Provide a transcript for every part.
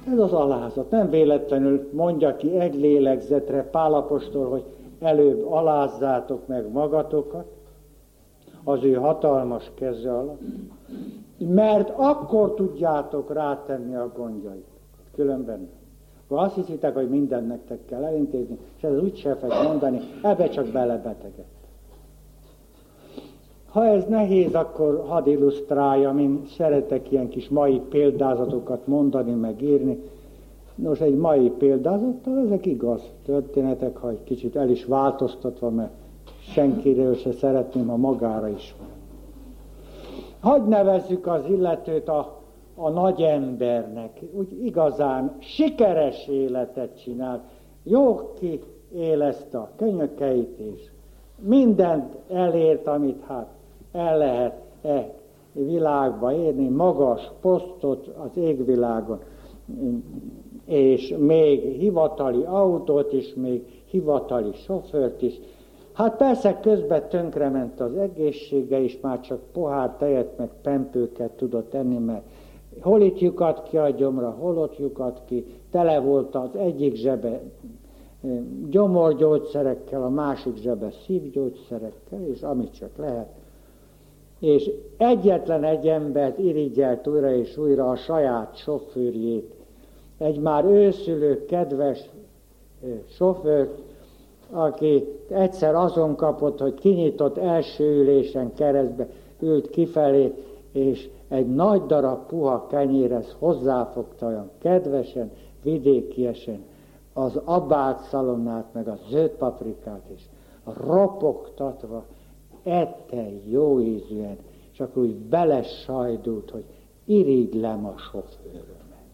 Ez az alázat. Nem véletlenül mondja ki egy lélegzetre Pál apostol, hogy előbb alázzátok meg magatokat az ő hatalmas keze alatt, mert akkor tudjátok rátenni a gondjait. Különben akkor azt hiszitek, hogy mindent nektek kell elintézni, és ez úgy se fog mondani, ebbe csak belebeteged. Ha ez nehéz, akkor hadd illusztráljam, én szeretek ilyen kis mai példázatokat mondani, meg írni. Nos, egy mai példázattal ezek igaz történetek, ha egy kicsit el is változtatva, mert senkiről se szeretném, ha magára is van. Hadd nevezzük az illetőt a nagy embernek, úgy igazán sikeres életet csinál, jó kiélezte a könyökeit is, mindent elért, amit hát el lehet világba érni, magas posztot az égvilágon, és még hivatali autót is, még hivatali sofőrt is. Hát persze közben tönkrement az egészsége is, már csak pohár tejet meg pempőket tudott enni, mert hol itt lyukadt ki a gyomra, hol ott lyukadt ki, tele volt az egyik zsebe gyomorgyógyszerekkel, a másik zsebe szívgyógyszerekkel, és amit csak lehet. És egyetlen egy embert irigyelt újra és újra, a saját sofőrjét, egy már őszülő, kedves sofőrt, aki egyszer azon kapott, hogy kinyitott első ülésen keresztbe ült kifelé, és egy nagy darab puha kenyérhez hozzáfogta olyan kedvesen, vidékiesen az abát szalonnát, meg a zöld paprikát, és ropogtatva ette jó ízűen, és akkor úgy belesajdult, hogy irigylem a sofőrömet.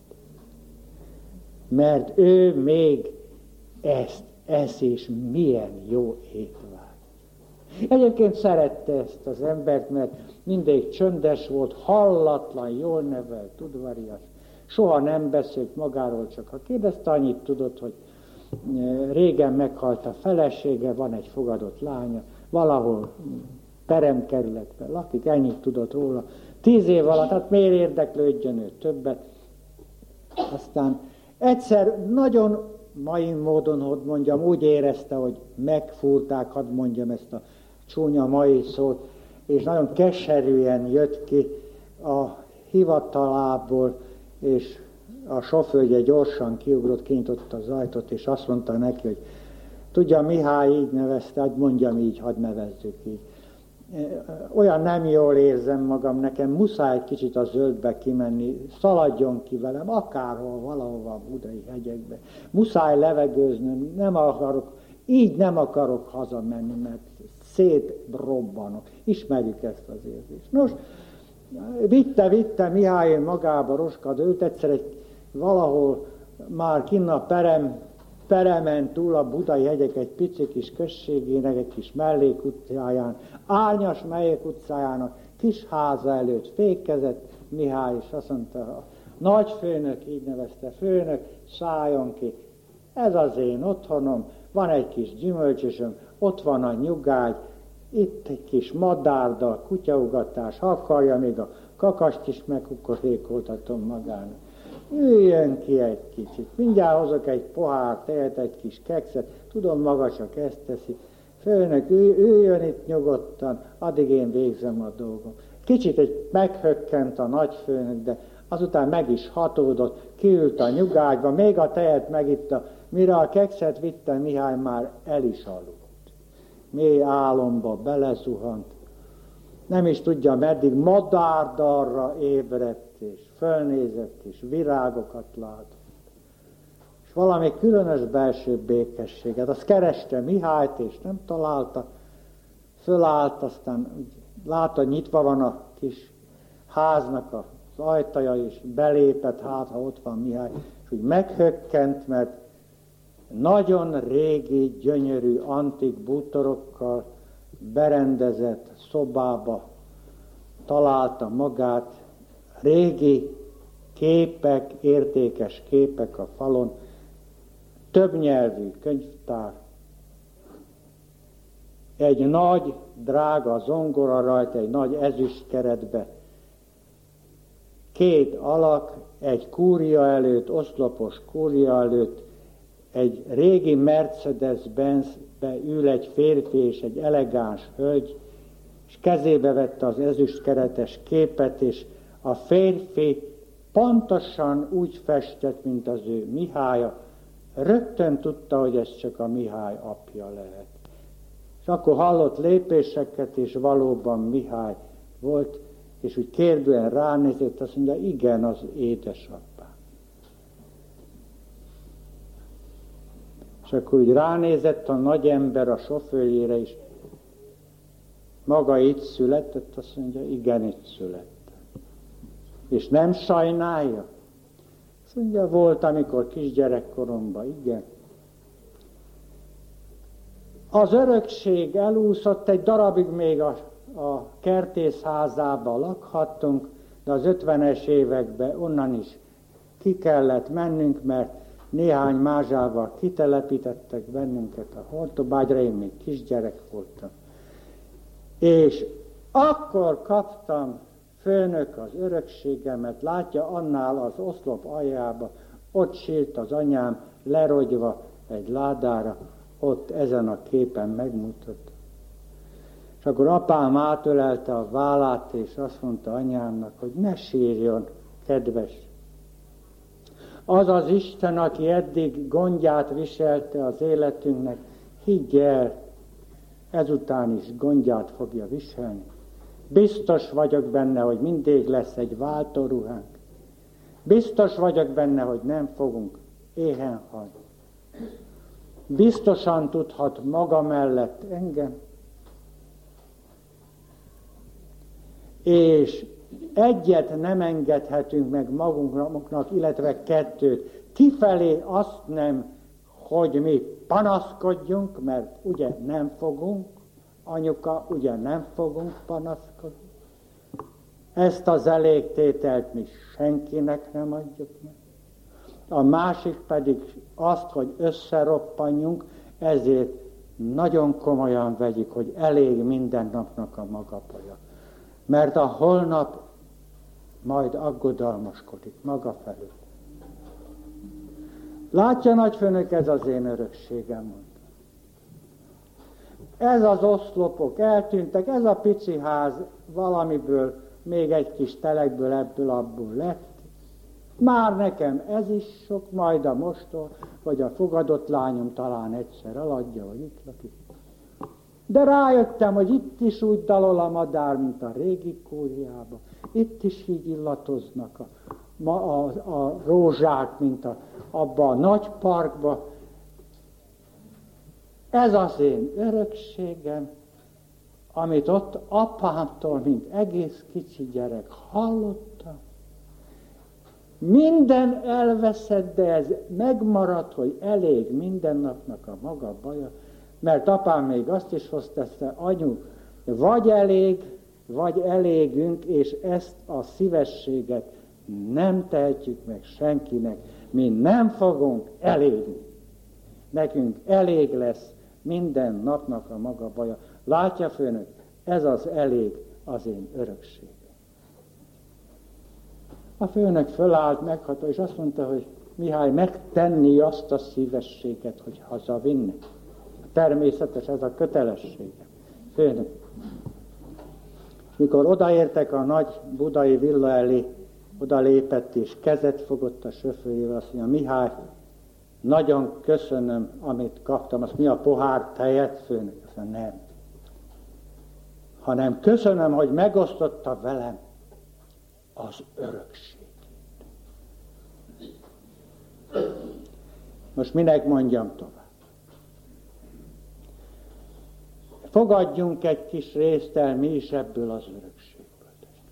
Mert ő még ezt esz, és milyen jó étvágy. Egyébként szerette ezt az embert, mert mindig csöndes volt, hallatlan, jól nevelt, udvarias, soha nem beszélt magáról, csak ha kérdezte, annyit tudott, hogy régen meghalt a felesége, van egy fogadott lánya, valahol peremkerületben lakik, ennyit tudott róla. 10 év alatt, hát miért érdeklődjön ő többet. Aztán egyszer nagyon mai módon, hogy mondjam, úgy érezte, hogy megfúrták, hadd mondjam ezt a csúnya mai szót, és nagyon keserűen jött ki a hivatalából, és a sofőrje gyorsan kiugrott, kinyitotta az ajtót, és azt mondta neki, hogy tudja, Mihály így nevezte, hogy mondjam így, hadd nevezzük így. Olyan nem jól érzem magam, nekem muszáj egy kicsit a zöldbe kimenni, szaladjon ki velem, akárhol, valahova a budai hegyekbe. Muszáj levegőznöm, nem akarok hazamenni, mert szétrobbanok. Ismerjük ezt az érzést. Nos, vitte Mihály magába roskadőt, egyszer valahol már kinn a peremen túl a budai hegyek egy pici kis községének, egy kis mellékutcáján, árnyas mellékutcájának kis háza előtt fékezett Mihály, és azt mondta, a nagyfőnök, így nevezte, főnök, szálljon ki, ez az én otthonom, van egy kis gyümölcsösöm, ott van a nyugágy, itt egy kis madárdal, kutyaugatás, ha akarja, még a kakast is megkukorékoltatom magának. Üljön ki egy kicsit, mindjárt hozok egy pohár tejet, egy kis kekszet, tudom, maga csak ezt teszi. Főnök, üljön itt nyugodtan, addig én végzem a dolgom. Kicsit egy meghökkent a nagyfőnök, de azután meg is hatódott, kiült a nyugágyba, még a tejet megitta, mire a kekszet vitte, Mihály már el is aludt. Mély álomba belezuhant, nem is tudja meddig, madárdalra ébredt, és fölnézett, és virágokat látott. És valami különös belső békességet, azt kereste Mihályt, és nem találta, fölállt, aztán látta, nyitva van a kis háznak az ajtaja, és belépett, hát ha ott van Mihály, és úgy meghökkent, mert nagyon régi, gyönyörű, antik bútorokkal berendezett szobába találta magát, régi képek, értékes képek a falon, többnyelvű könyvtár, egy nagy, drága zongora rajta, egy nagy ezüstkeretbe, két alak, egy kúria előtt, oszlopos kúria előtt, egy régi Mercedes-Benzbe ül egy férfi és egy elegáns hölgy, és kezébe vette az ezüstkeretes képet, és a férfi pontosan úgy festett, mint az ő Mihálya. Rögtön tudta, hogy ez csak a Mihály apja lehet. És akkor hallott lépéseket, és valóban Mihály volt, és úgy kérdően ránézett, azt mondja, igen, az édesapám. És akkor úgy ránézett a nagy ember a sofőrjére is, maga itt született, azt mondja, igen, itt születtem. És nem sajnálja? Azt mondja, volt, amikor kisgyerekkoromban, igen. Az örökség elúszott, egy darabig még a kertészházában lakhattunk, de az 50-es években onnan is ki kellett mennünk, mert néhány mázsával kitelepítettek bennünket a Hortobágyra, én még kisgyerek voltam. És akkor kaptam főnök az örökségemet, látja, annál az oszlop aljába, ott sírt az anyám, lerogyva egy ládára, ott ezen a képen megmutatta. És akkor apám átölelte a vállát, és azt mondta anyámnak, hogy ne sírjon, kedves. Az az Isten, aki eddig gondját viselte az életünknek, higgy el, ezután is gondját fogja viselni. Biztos vagyok benne, hogy mindig lesz egy váltóruhánk. Biztos vagyok benne, hogy nem fogunk éhen halni. Biztosan tudhat maga mellett engem. És egyet nem engedhetünk meg magunknak, illetve kettőt. Kifelé azt nem, hogy mi panaszkodjunk, mert ugye nem fogunk, anyuka, ugye nem fogunk panaszkodni. Ezt az elégtételt mi senkinek nem adjuk meg. A másik pedig azt, hogy összeroppanjunk, ezért nagyon komolyan vegyük, hogy elég minden napnak a maga baja. Mert a holnap majd aggodalmaskodik maga felül. Látja, nagyfőnök, ez az én örökségem, mondta. Ez az oszlopok eltűntek, ez a pici ház valamiből, még egy kis telekből, ebből, abból lett. Már nekem ez is sok, majd a mostor, vagy a fogadott lányom talán egyszer eladja, vagy itt lakik. De rájöttem, hogy itt is úgy dalol a madár, mint a régi kúriában. Itt is így illatoznak a rózsák, mint abba a nagy parkba. Ez az én örökségem, amit ott apámtól, mint egész kicsi gyerek hallottam. Minden elveszett, de ez megmaradt, hogy elég minden napnak a maga baja. Mert apám még azt is hoztette, anyu, vagy elégünk, és ezt a szívességet nem tehetjük meg senkinek. Mi nem fogunk elégni. Nekünk elég lesz minden napnak a maga baja. Látja, főnök, ez az elég az én örökségem. A főnök fölállt, megható, és azt mondta, hogy Mihály, megtenni azt a szívességet, hogy hazavinni. Természetes, ez a kötelessége. Főnök. Mikor odaértek a nagy budai villa elé, oda lépett és kezet fogott a sofőrjével, azt mondja, Mihály, nagyon köszönöm, amit kaptam. Azt mi a pohár tejet, főnök? Azt mondja, nem. Hanem köszönöm, hogy megosztotta velem az örökségét. Most minek mondjam tovább? Fogadjunk egy kis részt el mi is ebből az örökségből.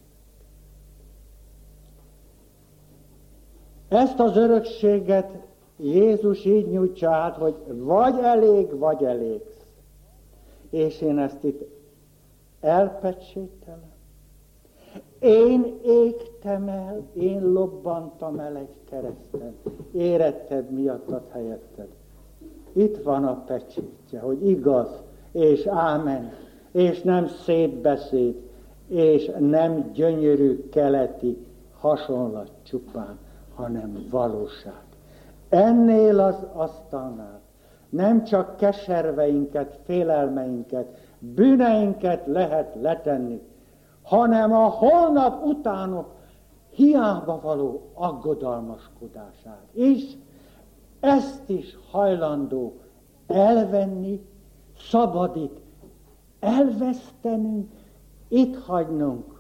Ezt az örökséget Jézus így nyújtja át, hogy vagy elég, vagy elégsz. És én ezt itt elpecsételem. Én égtem el, én lobbantam el egy kereszten. Éretted miattat helyetted. Itt van a pecsétje, hogy igaz, és ámen, és nem szétbeszéd, és nem gyönyörű keleti hasonlat csupán, hanem valóság. Ennél az asztalnál nem csak keserveinket, félelmeinket, bűneinket lehet letenni, hanem a holnap utánok hiába való aggodalmaskodását. És ezt is hajlandó elvenni, szabadít, elvesztenünk, itt hagynunk.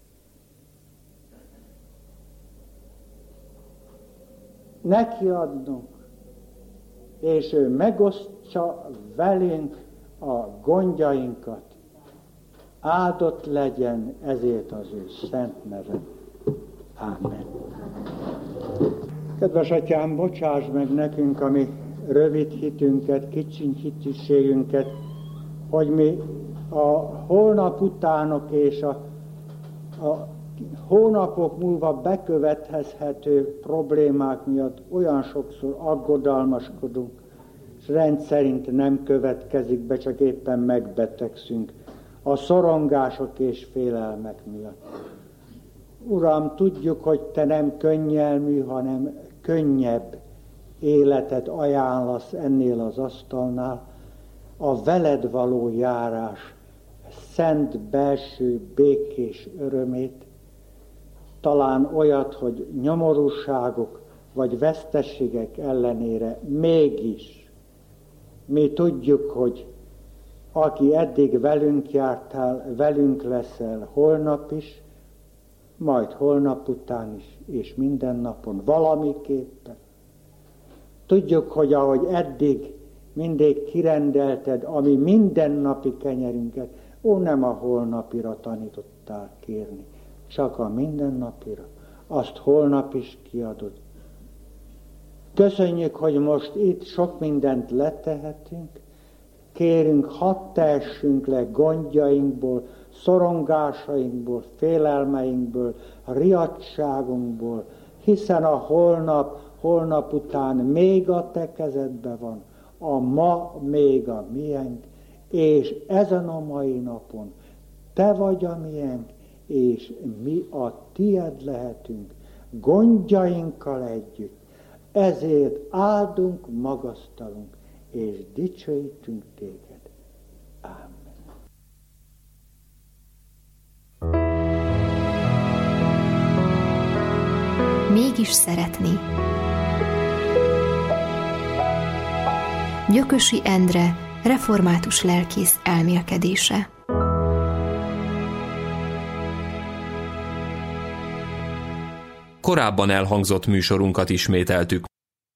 Nekiadnunk, és ő megosztja velünk a gondjainkat. Áldott legyen ezért az ő szent neve. Ámen. Kedves Atyám, bocsáss meg nekünk a mi rövid hitünket, kicsiny hitűségünket, hogy mi a holnap utánok és a hónapok múlva bekövetkezhető problémák miatt olyan sokszor aggodalmaskodunk, és rendszerint nem következik be, csak éppen megbetegszünk a szorongások és félelmek miatt. Uram, tudjuk, hogy Te nem könnyelmű, hanem könnyebb életet ajánlasz ennél az asztalnál, a veled való járás szent belső békés örömét, talán olyat, hogy nyomorúságok vagy veszteségek ellenére mégis mi tudjuk, hogy aki eddig velünk jártál, velünk leszel holnap is, majd holnap után is, és minden napon valamiképpen. Tudjuk, hogy ahogy eddig mindig kirendelted a mi mindennapi kenyerünket, nem a holnapira tanítottál kérni, csak a mindennapira. Azt holnap is kiadod. Köszönjük, hogy most itt sok mindent letehetünk. Kérünk, hadd tehessünk le gondjainkból, szorongásainkból, félelmeinkből, riadtságunkból, hiszen a holnap után még a Te kezedben van, a ma még a miénk, és ezen a mai napon Te vagy a miénk, és mi a Tied lehetünk, gondjainkkal együtt. Ezért áldunk, magasztalunk, és dicsőítünk Téged. Ámen. Mégis szeretni. Gyökösi Endre, református lelkész elmélkedése. Korábban elhangzott műsorunkat ismételtük.